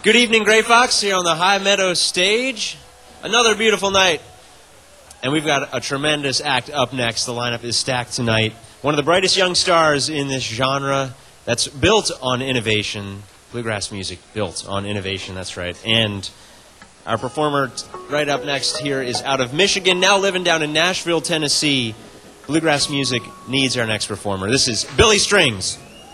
Good evening, Gray Fox, here on the High Meadows stage. Another beautiful night. And we've got a tremendous act up next. The lineup is stacked tonight. One of the brightest young stars in this genre that's built on innovation. Bluegrass music built on innovation, that's right. And our performer right up next here is out of Michigan, now living down in Nashville, Tennessee. Bluegrass music needs our next performer. This is Billy Strings.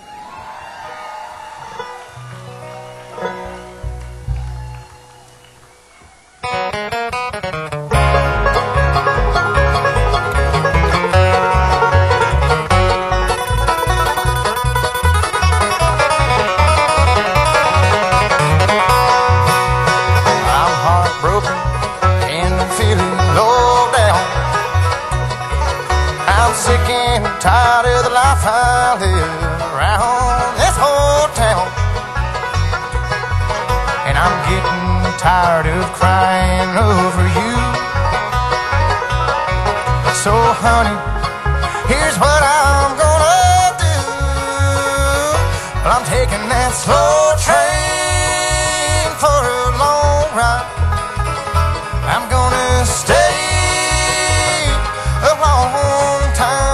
Tired of the life I live around this whole town, and I'm getting tired of crying over you. So honey, here's what I'm gonna do. Well, I'm taking that slow train for a long ride. I'm gonna stay a long time,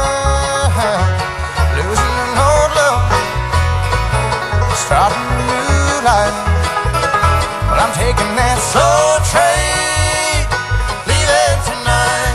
starting a new life. Well, I'm taking that slow train, leaving tonight.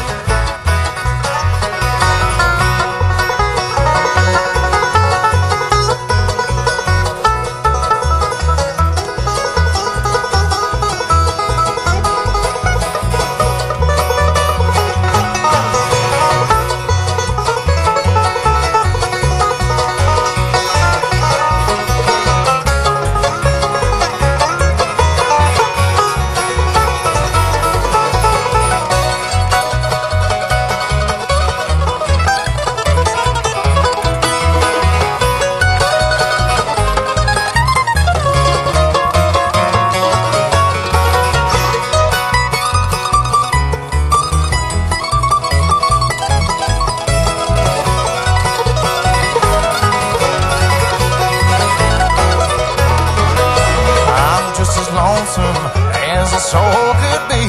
As a soul could be.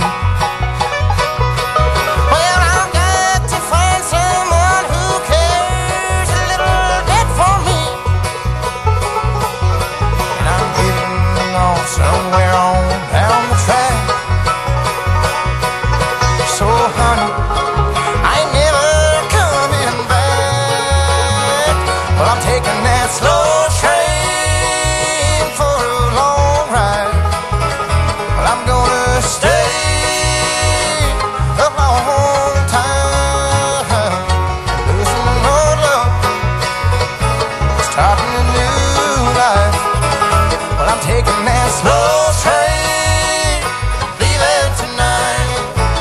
Well, I've got to find someone who cares a little bit for me, and I'm getting off somewhere on down the track. So honey, I ain't never coming back. Well, I'm taking that slow train for a long ride. I'm gonna stay a long time, losing no love, starting a new life. Well, I'm taking that slow train, leaving tonight.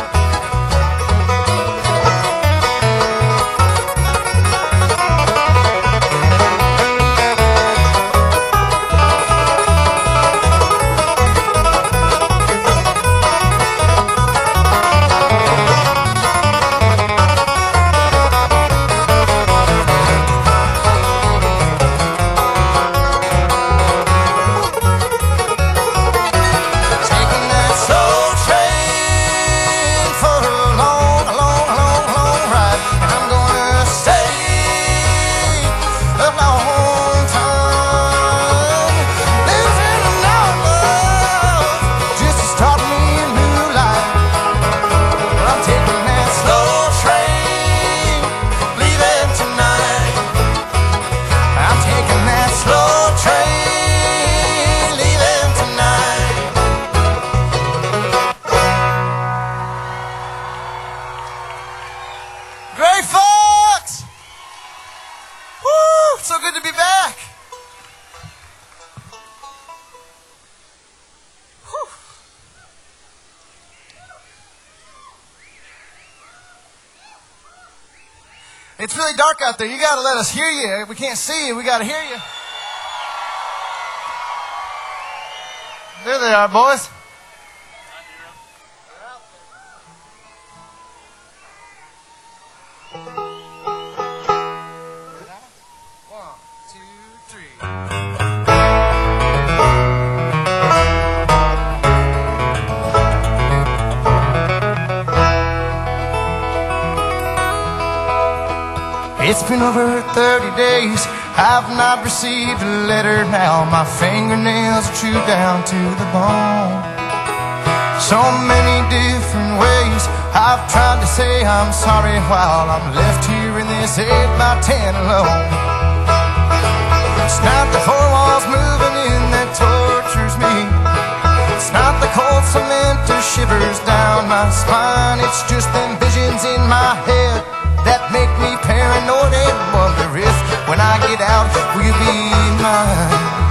Gray Fox! Woo! So good to be back. Whew. It's really dark out there. You got to let us hear you. We can't see you. We got to hear you. There they are, boys. One, two, three. It's been over 30 days, I've not received a letter now. My fingernails are chewed down to the bone. So many different ways I've tried to say I'm sorry while I'm left here in this 8x10 alone. It's not the four walls moving in that tortures me. It's not the cold cement that shivers down my spine. It's just them visions in my head that make me paranoid and wonder if when I get out will you be mine.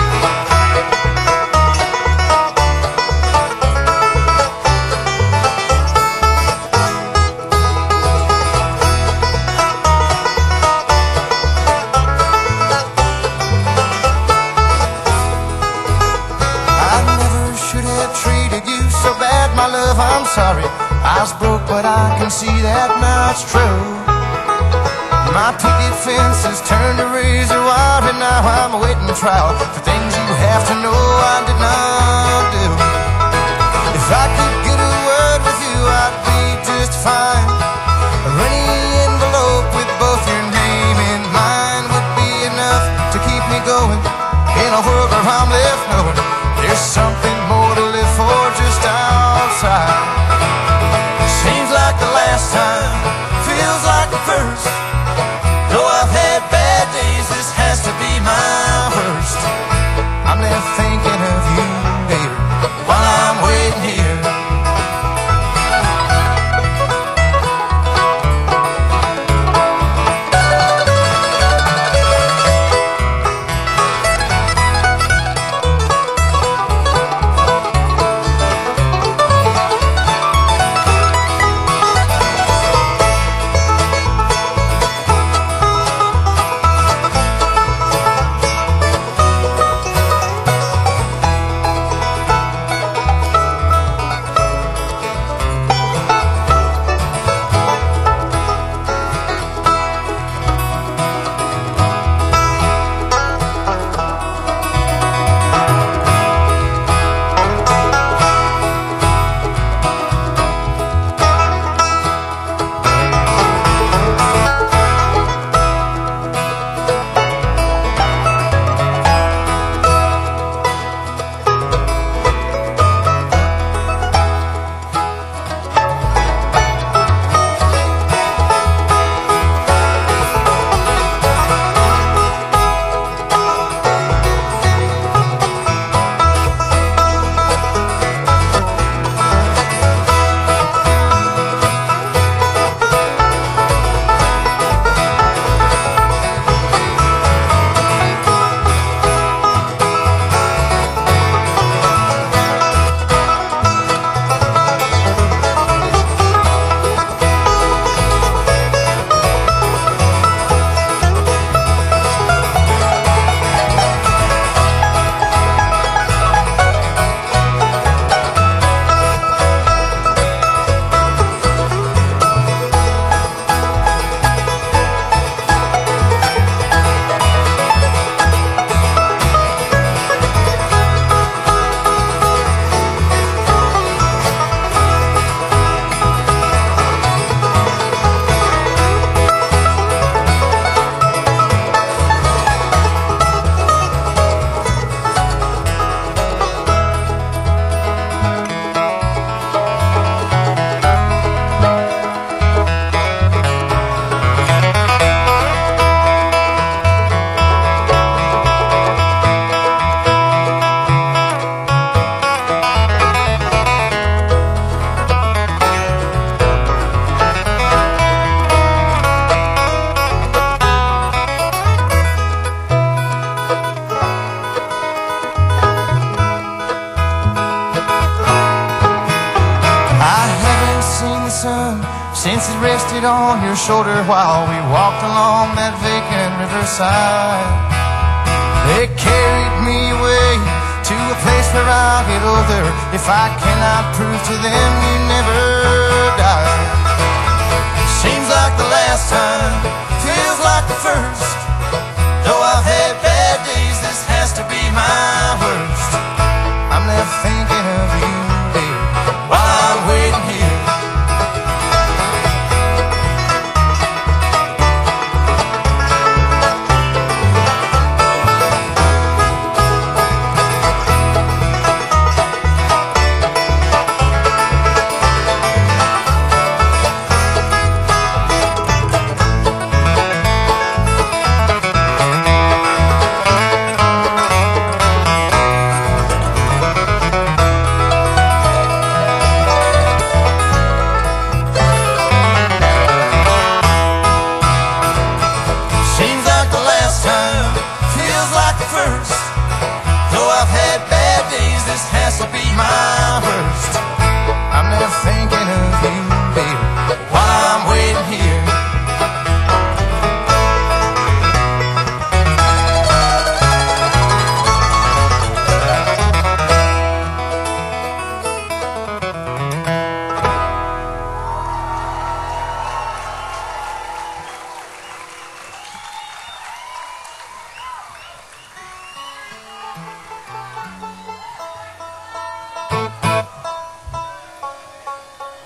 My love, I'm sorry, I was broke, but I can see that now it's true. My picket fence has turned to razor wire, and now I'm awaiting trial for things you have to know I did not do. If I could get a word with you, I'd be just fine. Any envelope with both your name and mine would be enough to keep me going in a world where I'm left knowing there's something more to live for just outside. Seems like the last time, feels like the first. Though I've had bad days, this has to be my worst. I'm left thinking of you, dear, while I'm waiting here. Since it rested on your shoulder while we walked along that vacant riverside. They carried me away to a place where I'll get older. If I cannot prove to them you never died. Seems like the last time, feels like the first. Though I've had bad days, this has to be my worst. I'm left thinking of you, dear, while I'm waiting here.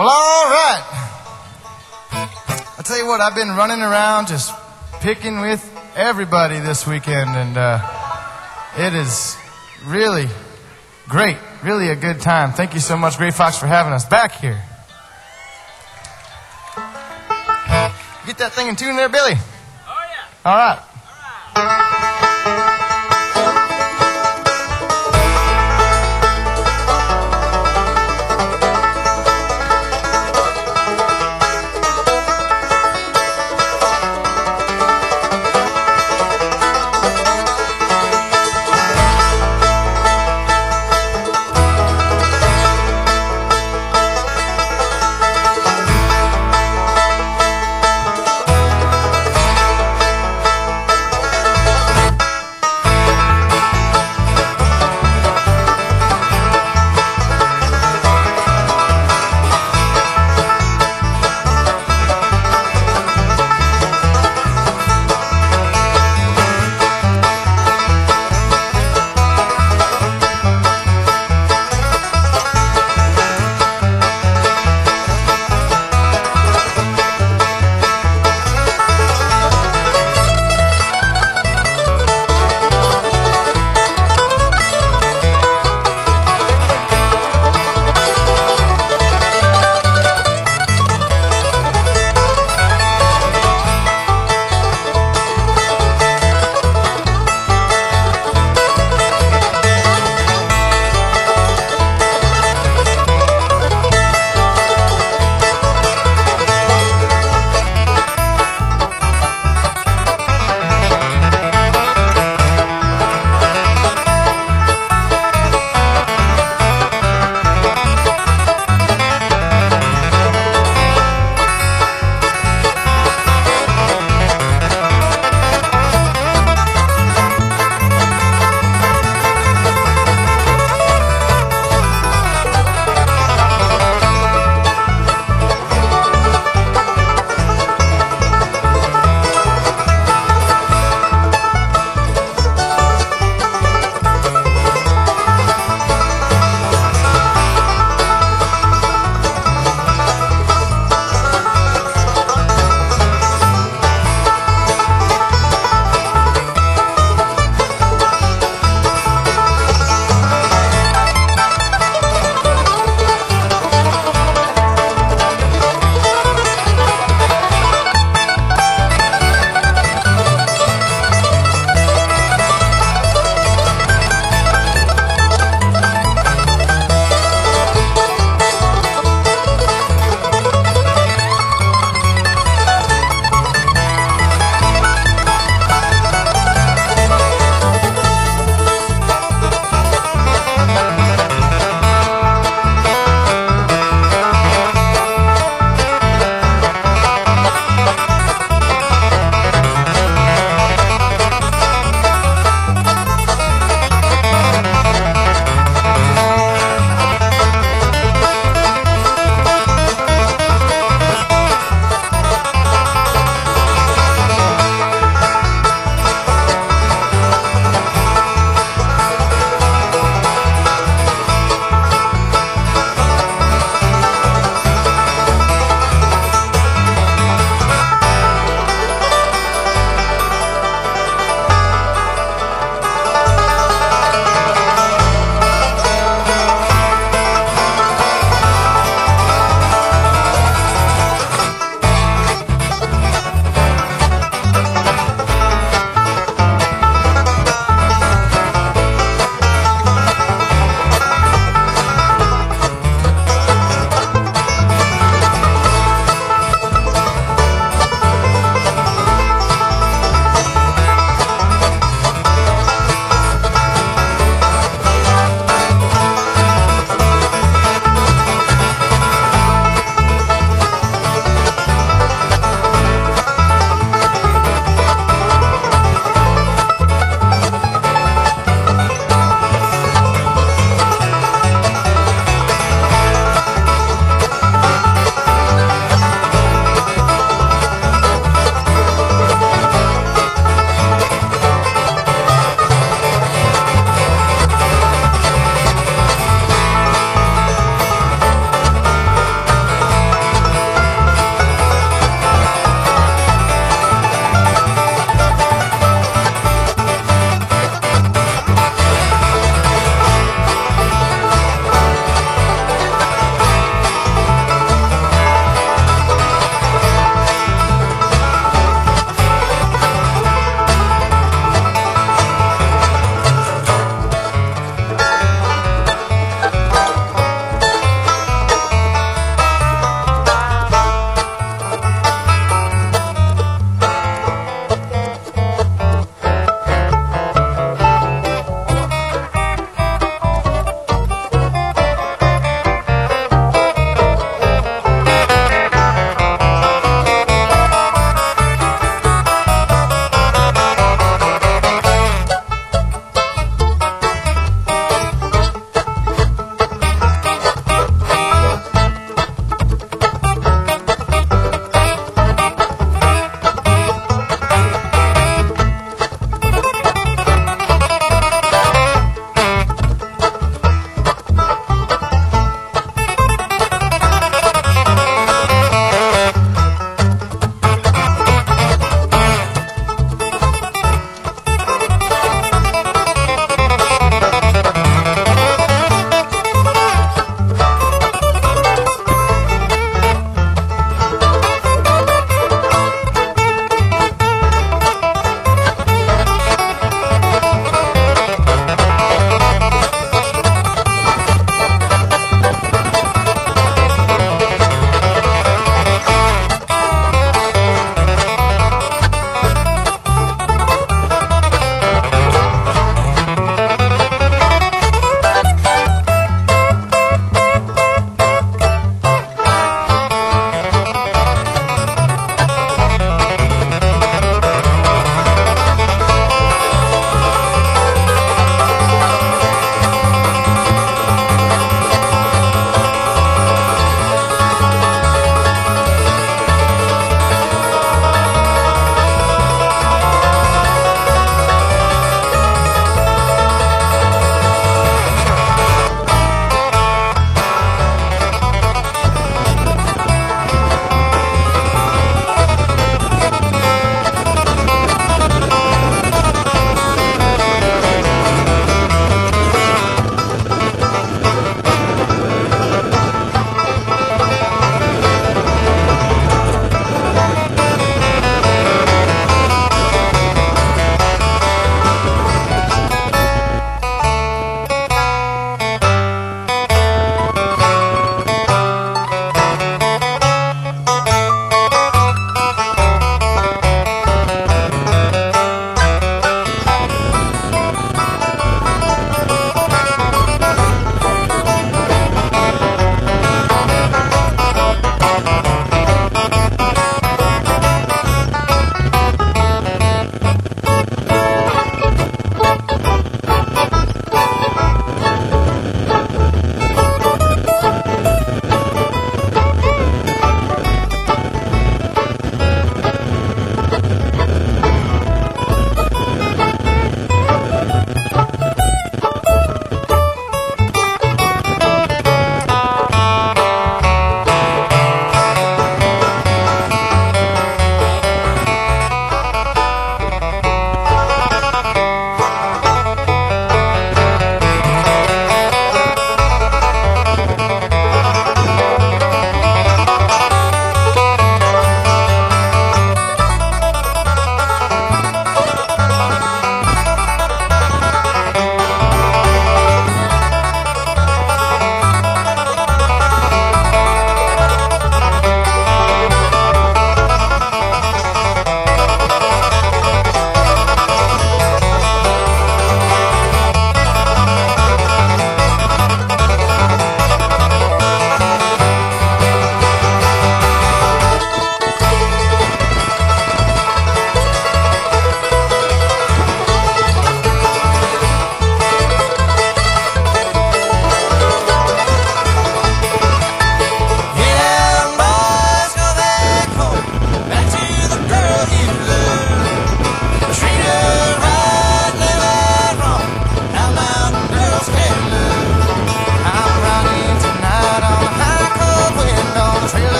Well, all right. I tell you what, I've been running around just picking with everybody this weekend, and it is really great, really a good time. Thank you so much, Gray Fox, for having us back here. Get that thing in tune there, Billy? Oh, yeah. All right.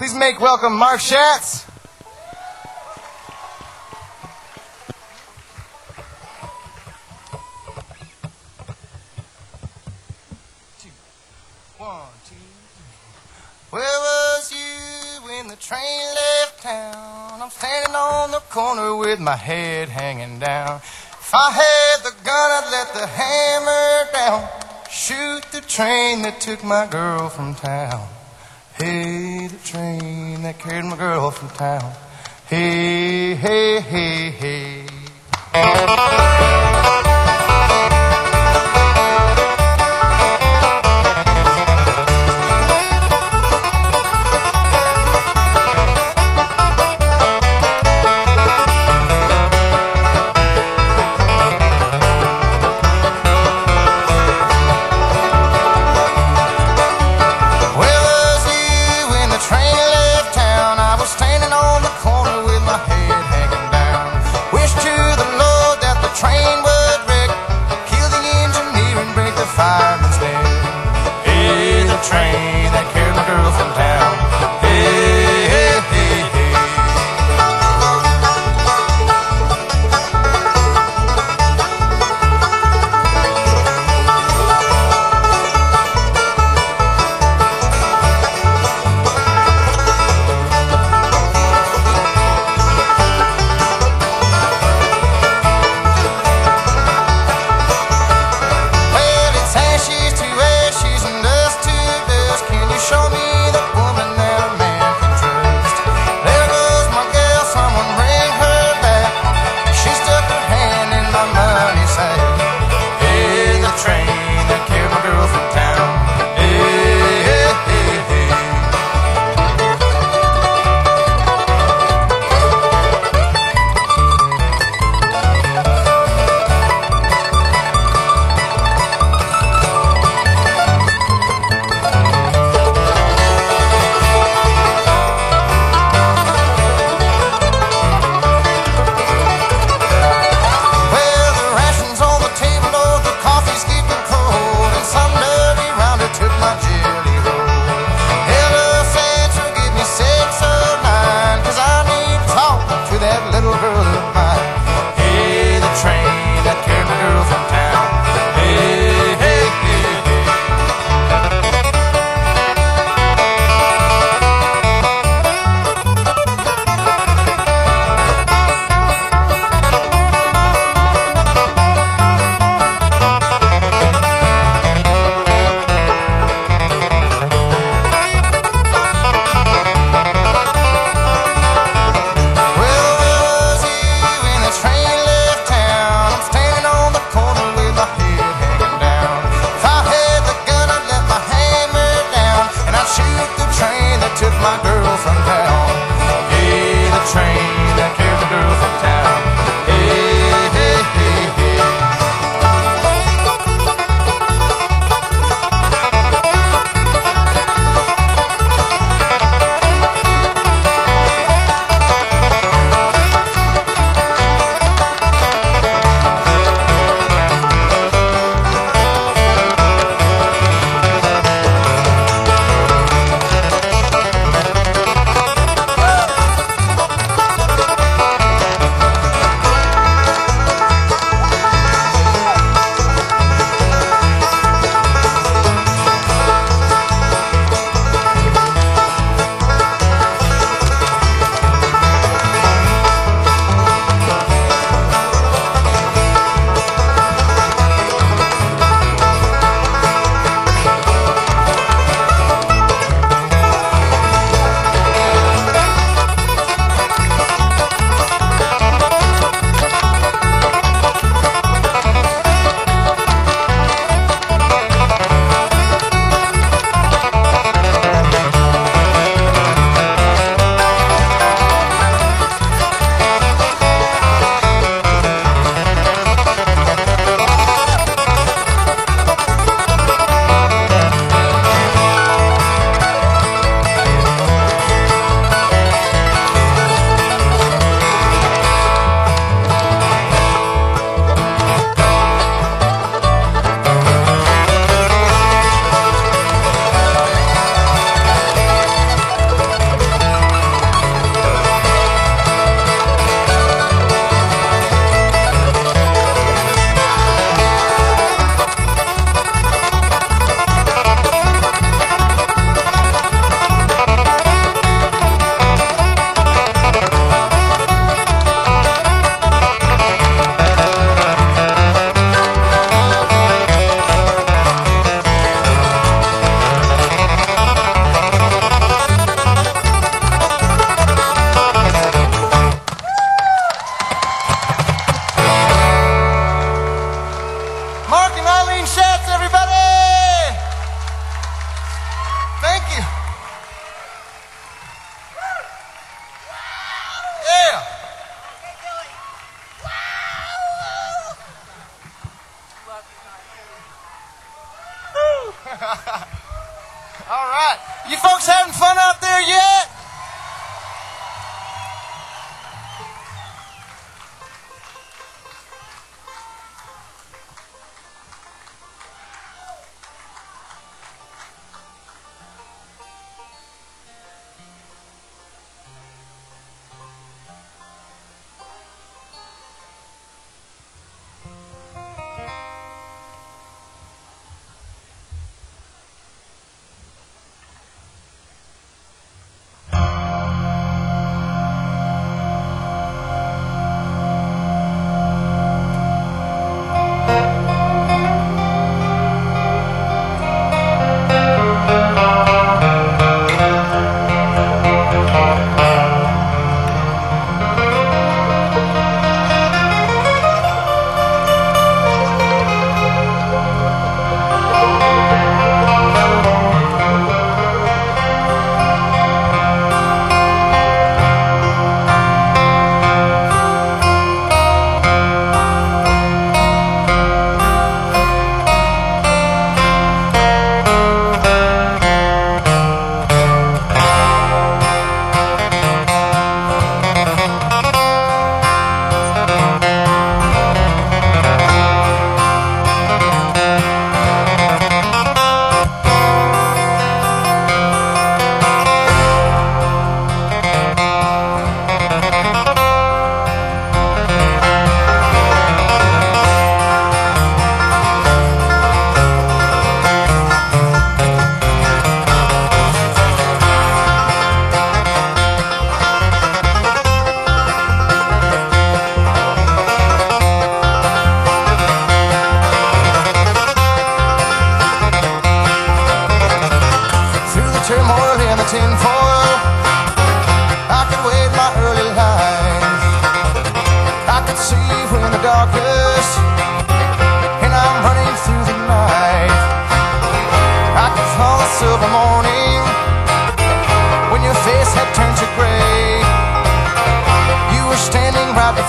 Please make welcome Mark Schatz. Where was you when the train left town? I'm standing on the corner with my head hanging down. If I had the gun, I'd let the hammer down. Shoot the train that took my girl from town. Hey, the train that carried my girl from town. Hey, hey, hey, hey. Train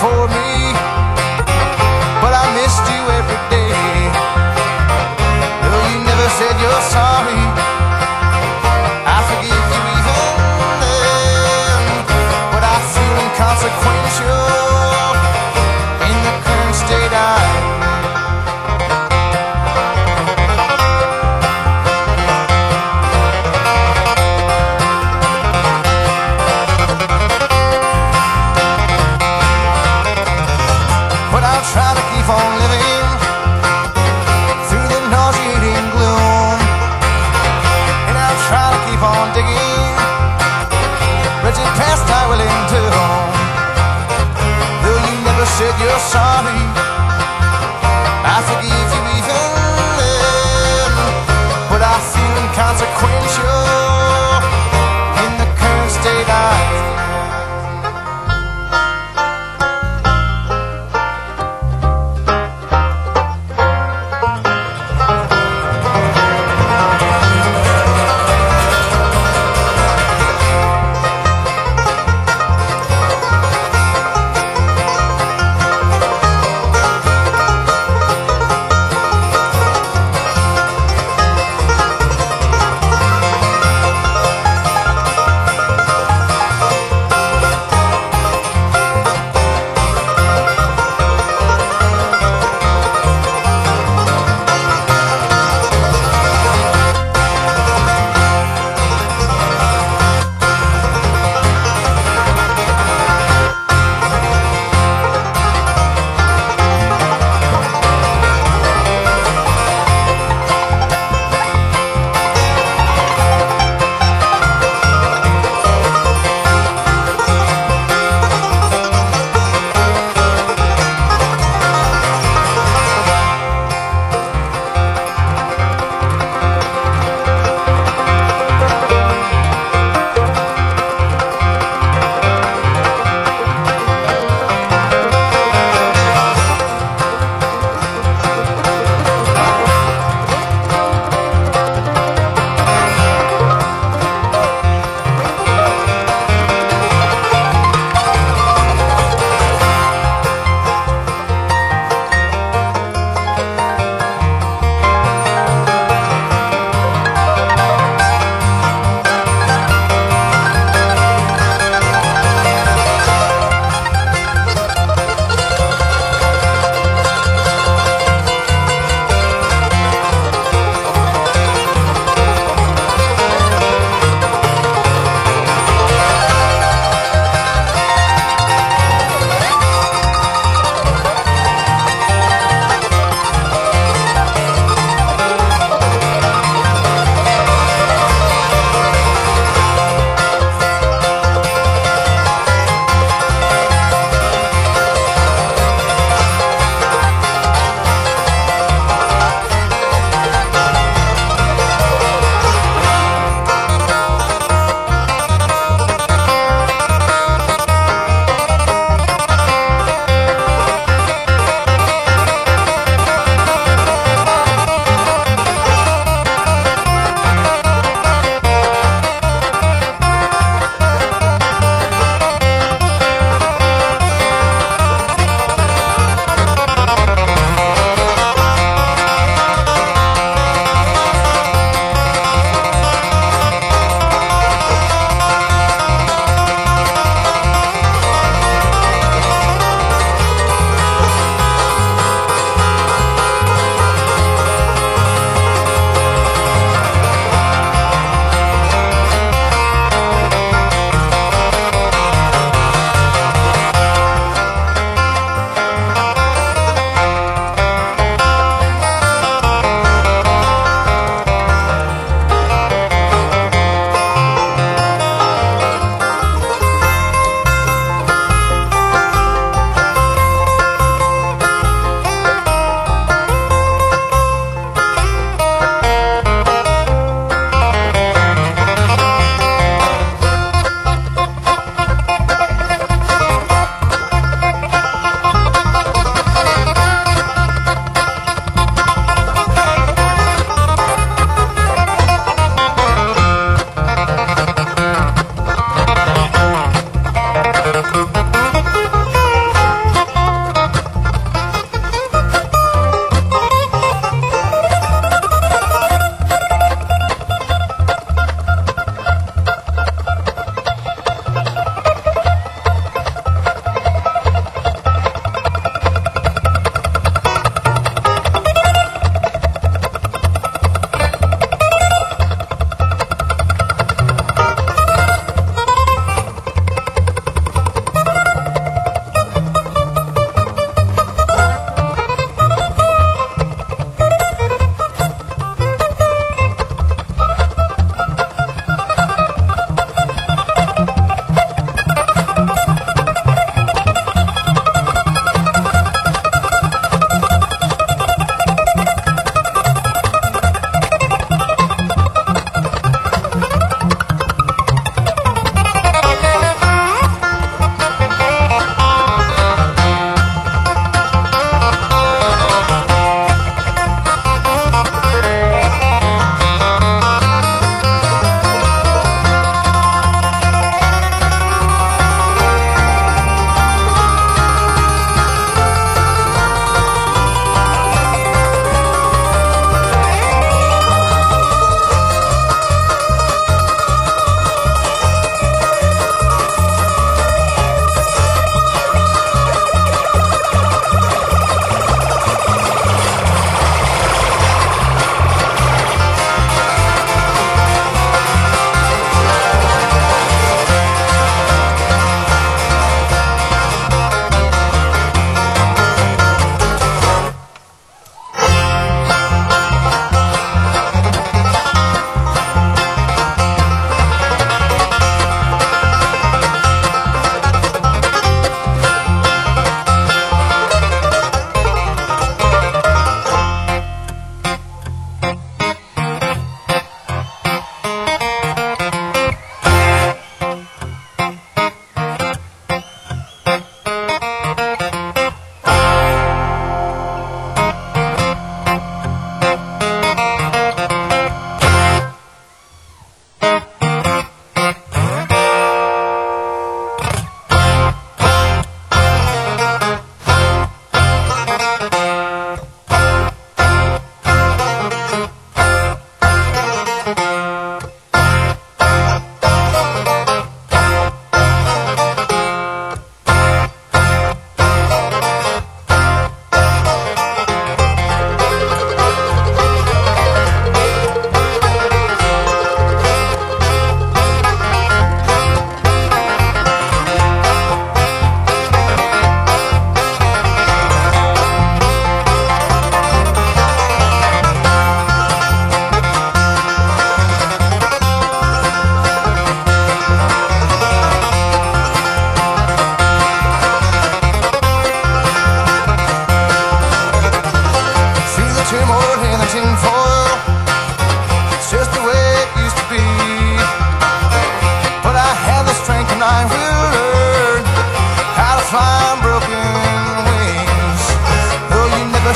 for me, but I missed you every day. Though you never said you're sorry, I forgive you even then. But I feel inconsequential in the current state I'm in. But I'll try to keep on living through the nauseating gloom, and I'll try to keep on digging, bridging past our willing doom.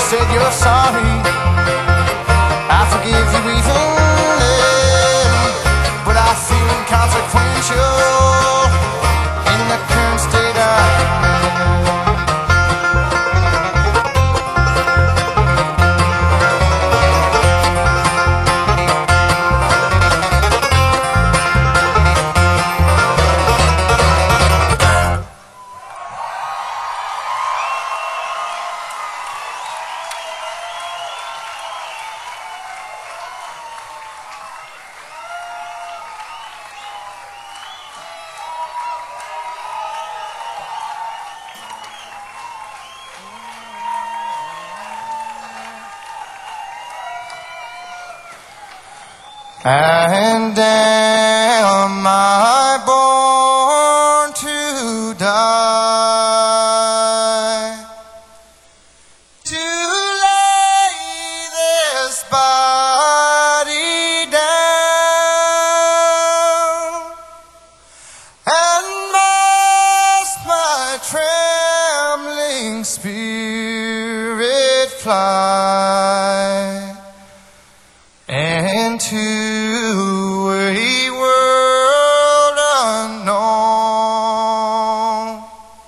said you're sorry. I forgive you even then, but I feel inconsequential in the current state And am I born to die, to lay this body down, and must my trembling spirit fly into a world unknown,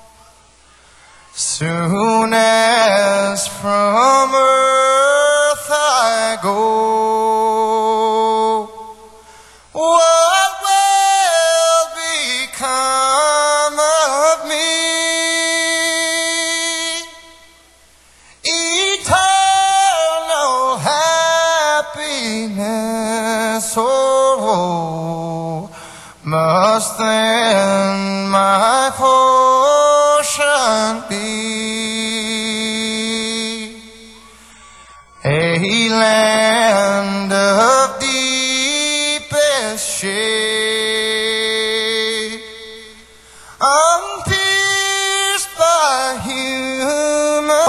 soon as from earth I go? What will become of me? Eternal happiness or woe must then my portion be. A land of deepest shade, unpierced by human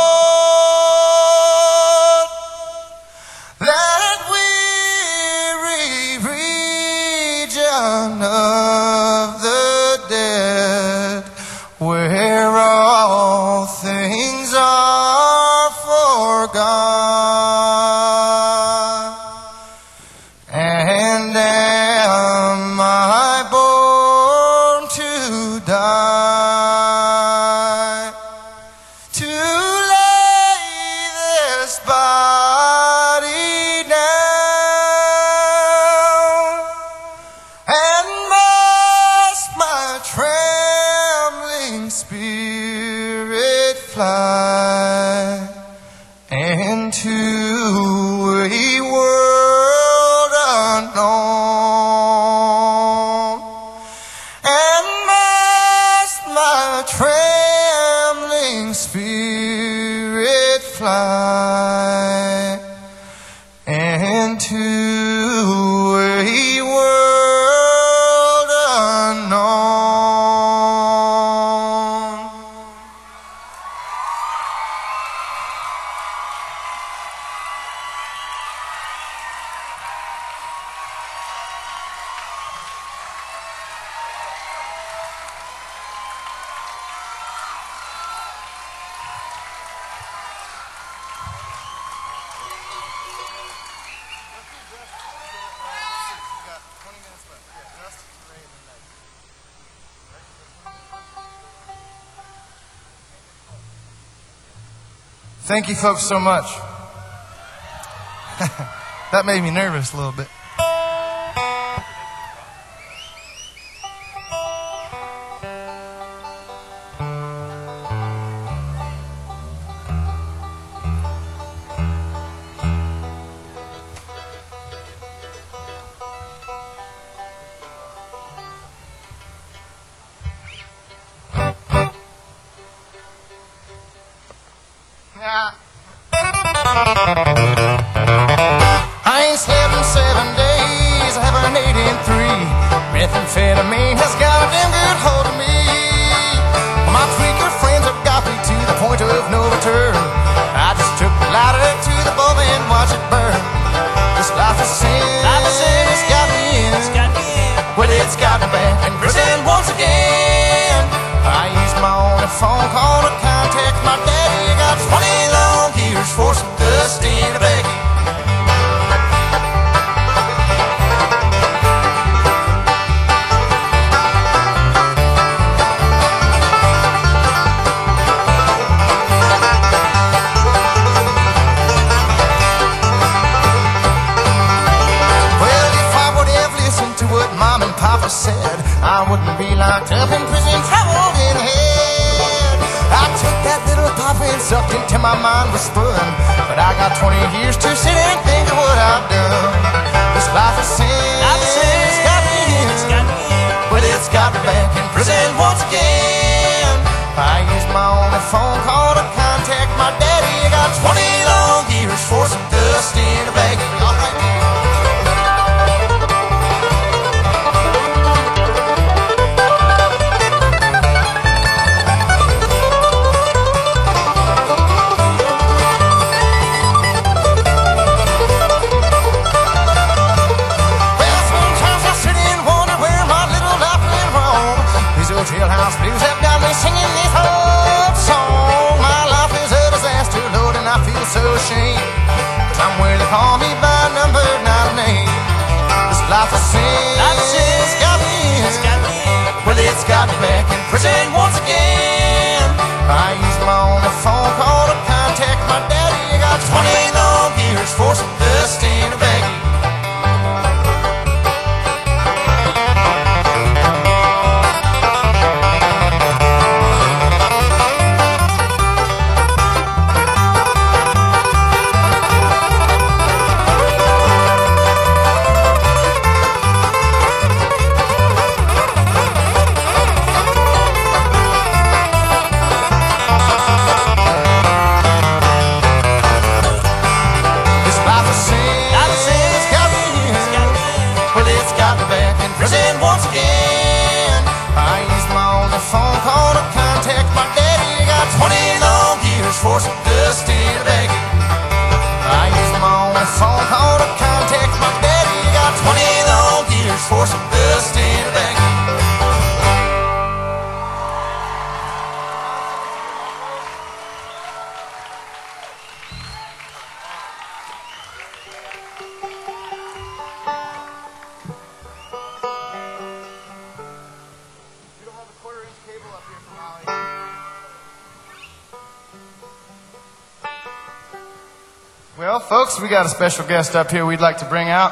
thought, that weary region of the dead, where all things are forgot. And am I born to die, to lay this body down, and must my trembling spirit fly into a world unknown, and must my trembling spirit fly into a world unknown. Thank you folks so much. That made me nervous a little bit. I ain't 7 7 sucked into my mind was spun. But I got 20 years to sit and think of what I've done. This life is sin, it's got me in, but it's got me back in prison once again. I used my only phone call to contact my daddy. I got 20 long years for some dust in a baggie. All right. Jailhouse blues have got me singing this old song. My life is a disaster, Lord, and I feel so ashamed. Somewhere they call me by number, not a name. This life is sin, it's got me in, well, it's got me back in prison once again. I used my only phone call to contact my daddy. I got 20 long years for some dust in a baggie. For some dust in a baggie. I used my only phone call to contact my daddy. Got 20 long years for some dust in a baggie. You don't have a 1/4-inch cable up here for Molly. Well, folks, we got a special guest up here we'd like to bring out.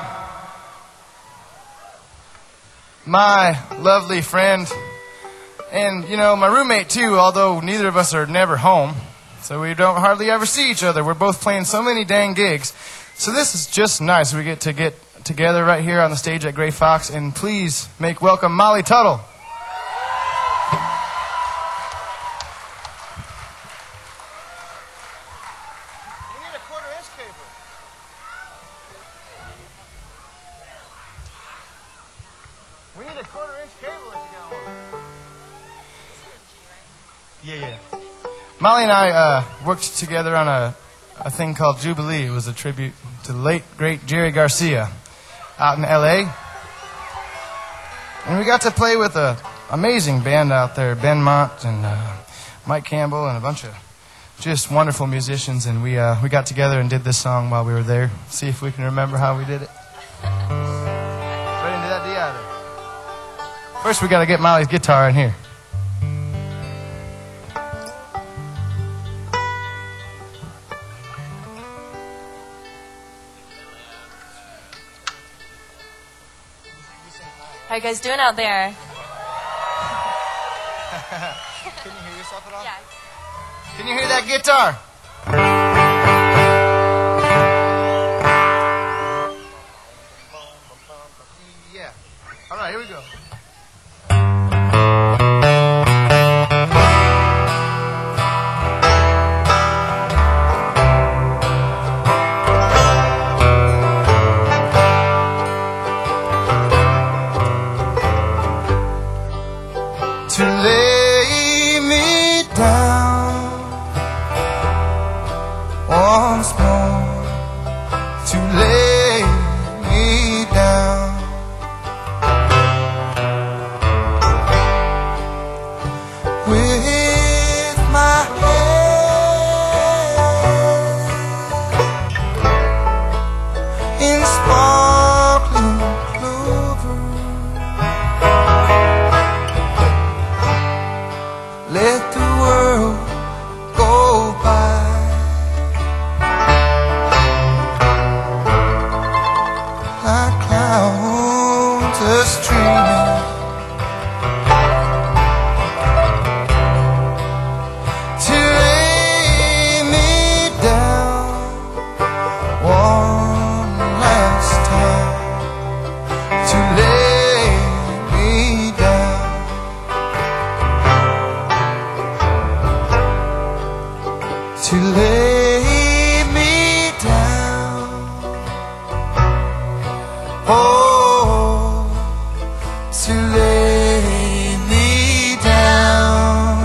My lovely friend, and, my roommate, too, although neither of us are never home, so we don't hardly ever see each other. We're both playing so many dang gigs. So this is just nice. We get together right here on the stage at Gray Fox, and please make welcome Molly Tuttle. We need a 1/4-inch cable if you got one. Yeah. Molly and I worked together on a thing called Jubilee. It was a tribute to the late, great Jerry Garcia out in L.A. And we got to play with an amazing band out there, Ben Mott and Mike Campbell and a bunch of just wonderful musicians. And we got together and did this song while we were there. See if we can remember how we did it. Ready into that D either. First, we got to get Molly's guitar in here. How are you guys doing out there? Can you hear yourself at all? Yeah. Can you hear that guitar? Yeah. All right, here we go. To lay me down once more, to lay me down to lay me down. Oh, to lay me down.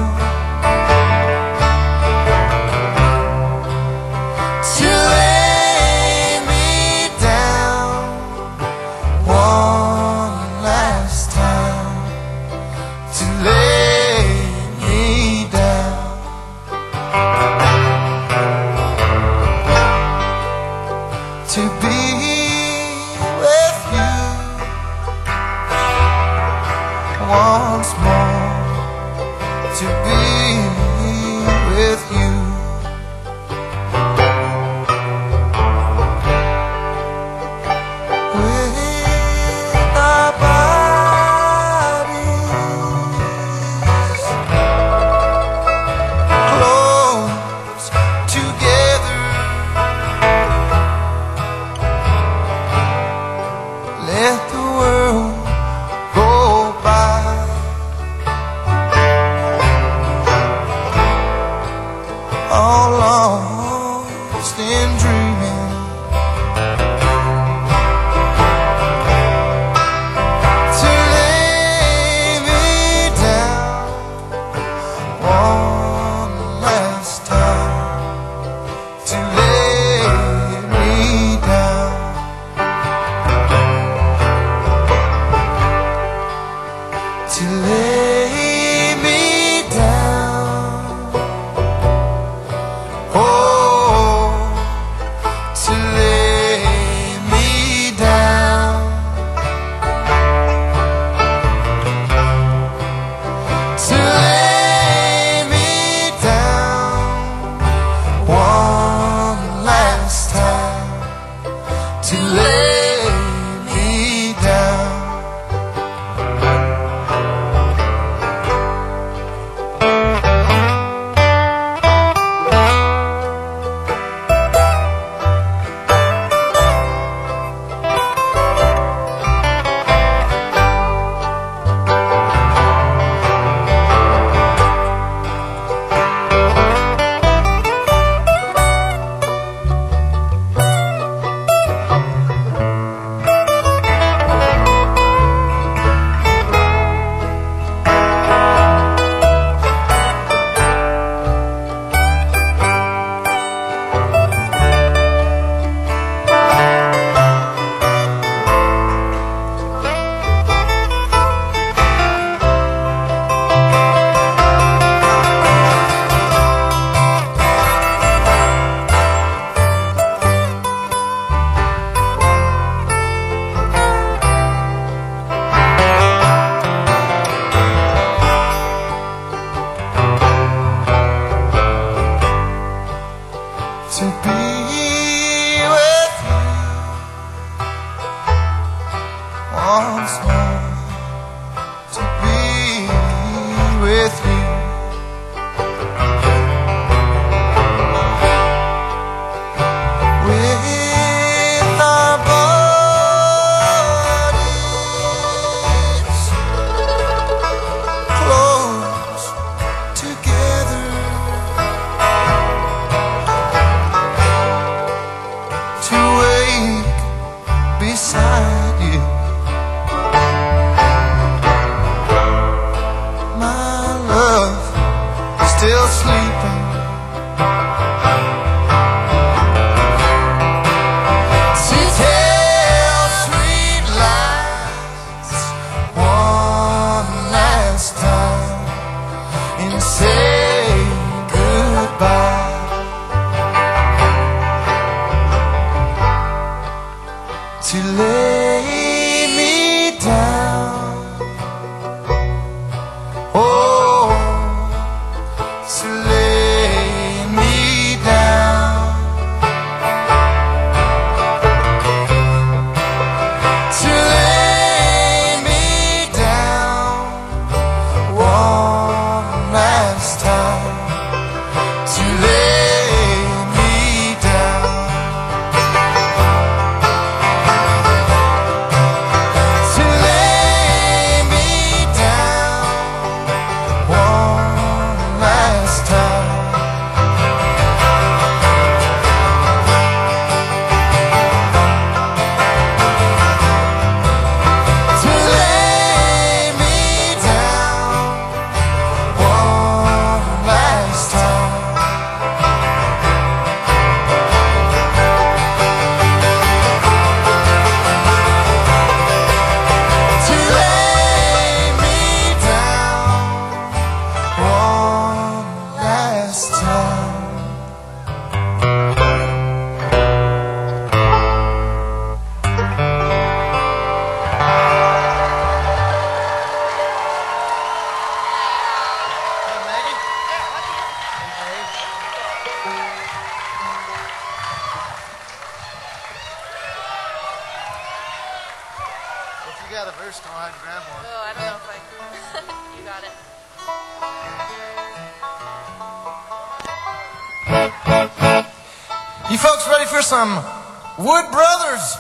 To lay me down one last time. To lay me down. To be with you once more. To be with you. With our bodies close together, let the world go by. All lost in dreaming. To lay me down one last time. To lay me down. To lay me down. Oh, to lay me down. To lay me down one last time. To lay me down. To be with you once more. To be with you. With our bodies close together, to wake beside you. My love is still sleeping. To tell sweet lies one last time and say goodbye. To lay me down. Oh, to lay me down. To lay me down one last time. To lay me down. hear some Wood Brothers?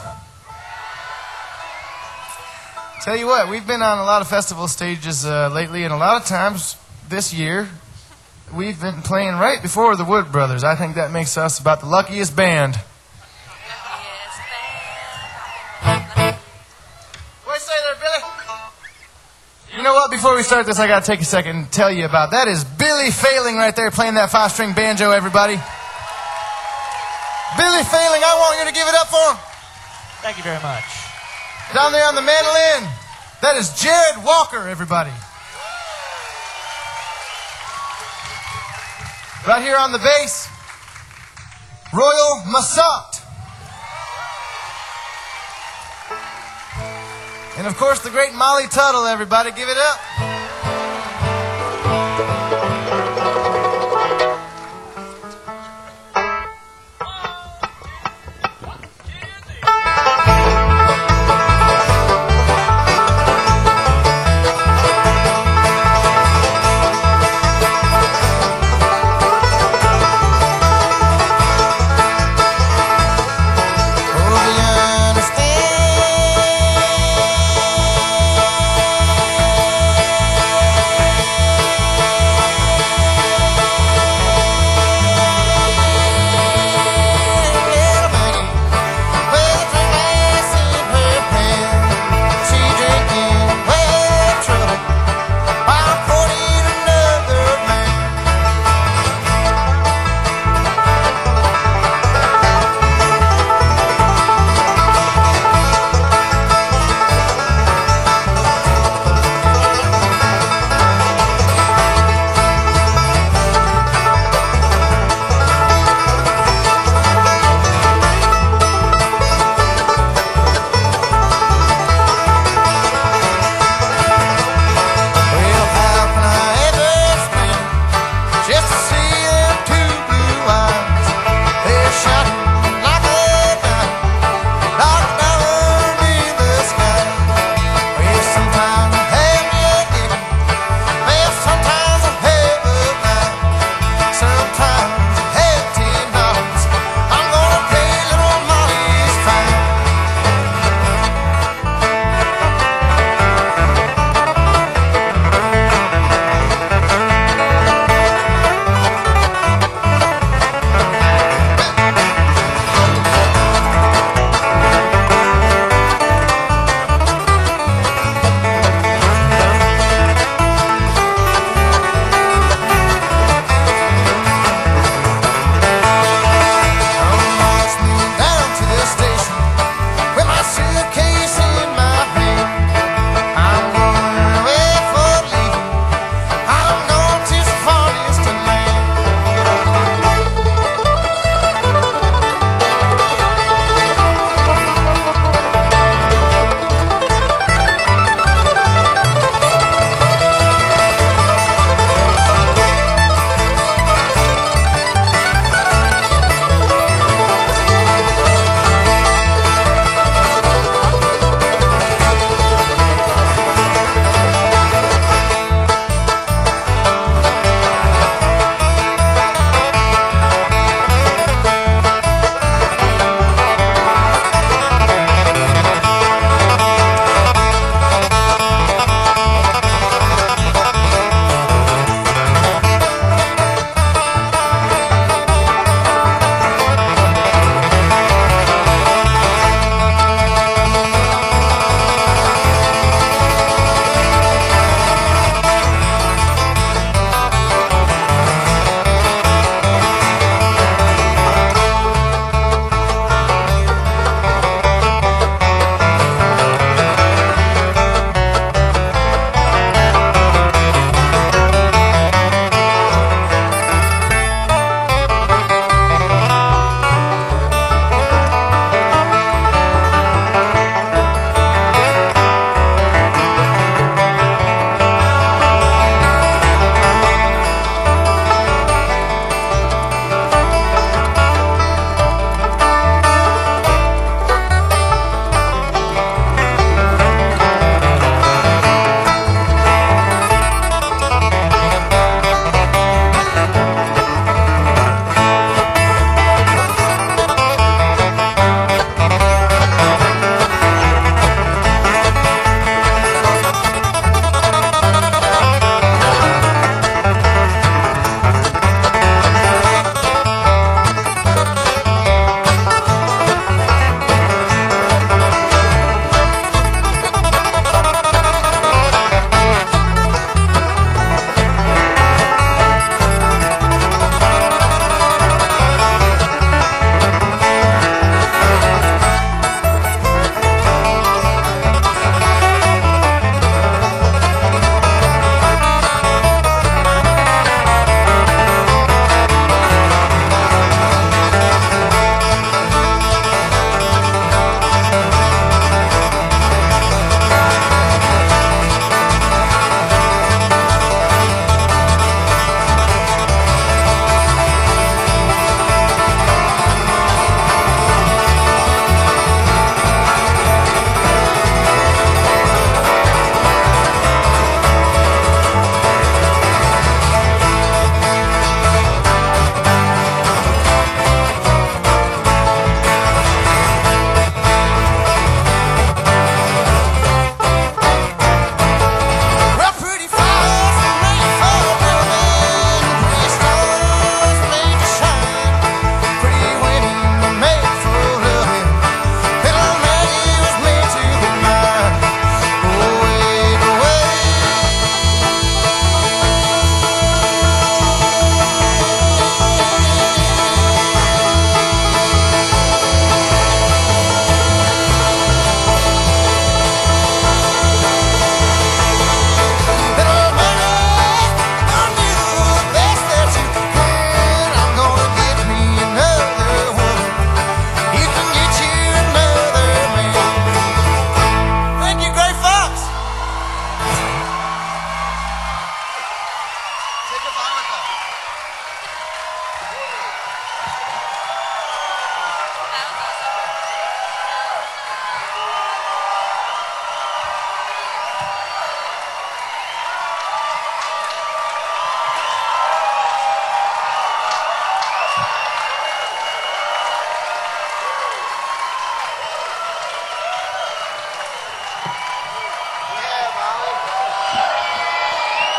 Tell you what, we've been on a lot of festival stages lately, and a lot of times this year, we've been playing right before the Wood Brothers. I think that makes us about the luckiest band. What do you say there, Billy? You know what? Before we start this, I got to take a second and tell you about that. Is Billy Failing right there playing that 5-string banjo, everybody. Billy Failing, I want you to give it up for him. Thank you very much. Down there on the mandolin, that is Jared Walker, everybody. Right here on the bass, Royal Massot. And of course, the great Molly Tuttle, everybody. Give it up.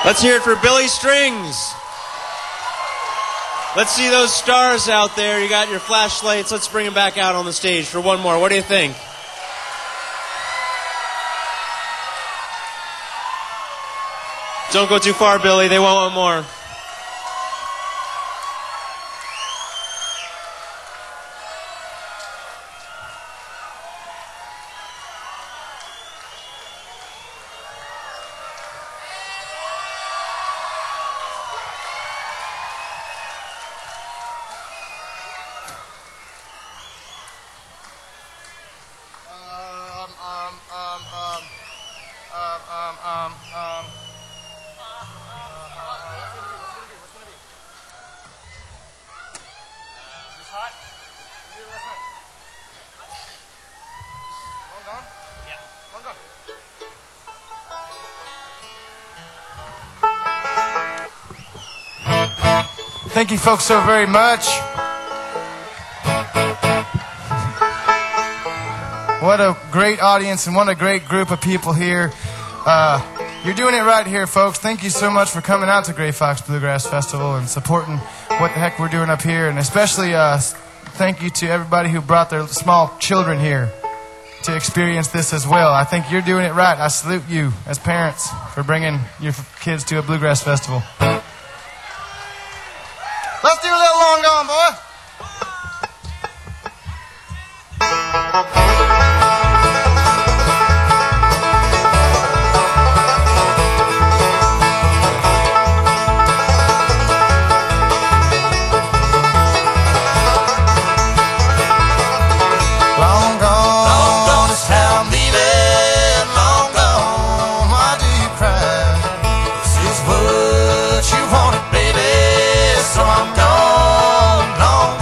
Let's hear it for Billy Strings. Let's see those stars out there. You got your flashlights. Let's bring them back out on the stage for one more. What do you think? Don't go too far, Billy. They won't want more. Thank you folks so very much. What a great audience and what a great group of people here. You're doing it right here, folks. Thank you so much for coming out to Gray Fox Bluegrass Festival and supporting what the heck we're doing up here. And especially thank you to everybody who brought their small children here to experience this as well. I think you're doing it right. I salute you as parents for bringing your kids to a bluegrass festival. Let's do a little long gone, boy. Long gone is town, baby. Long gone, why do you cry? This is what you wanted, baby. So I'm gone, gone.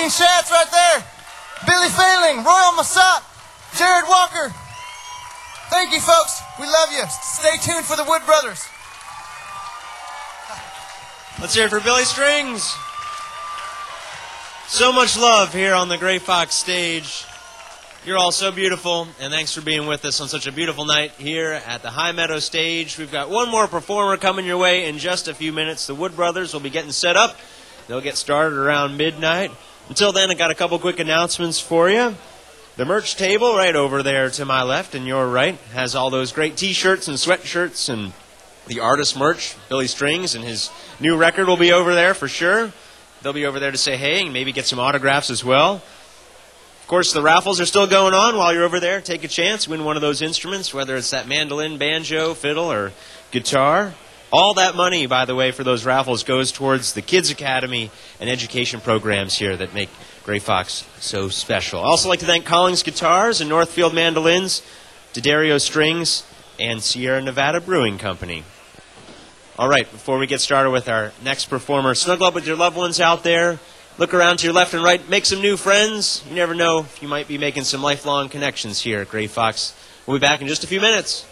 Schatz right there. Billy Failing, Royal Massat, Jared Walker. Thank you, folks. We love you. Stay tuned for the Wood Brothers. Let's hear it for Billy Strings. So much love here on the Gray Fox stage. You're all so beautiful, and thanks for being with us on such a beautiful night here at the High Meadow stage. We've got one more performer coming your way in just a few minutes. The Wood Brothers will be getting set up. They'll get started around midnight. Until then, I got a couple quick announcements for you. The merch table right over there to my left and your right has all those great T-shirts and sweatshirts and the artist merch. Billy Strings and his new record will be over there for sure. They'll be over there to say hey and maybe get some autographs as well. Of course, the raffles are still going on while you're over there. Take a chance, win one of those instruments, whether it's that mandolin, banjo, fiddle, or guitar. All that money, by the way, for those raffles goes towards the Kids Academy and education programs here that make Gray Fox so special. I also like to thank Collings Guitars and Northfield Mandolins, D'Addario Strings, and Sierra Nevada Brewing Company. All right, before we get started with our next performer, snuggle up with your loved ones out there. Look around to your left and right. Make some new friends. You never know if you might be making some lifelong connections here at Gray Fox. We'll be back in just a few minutes.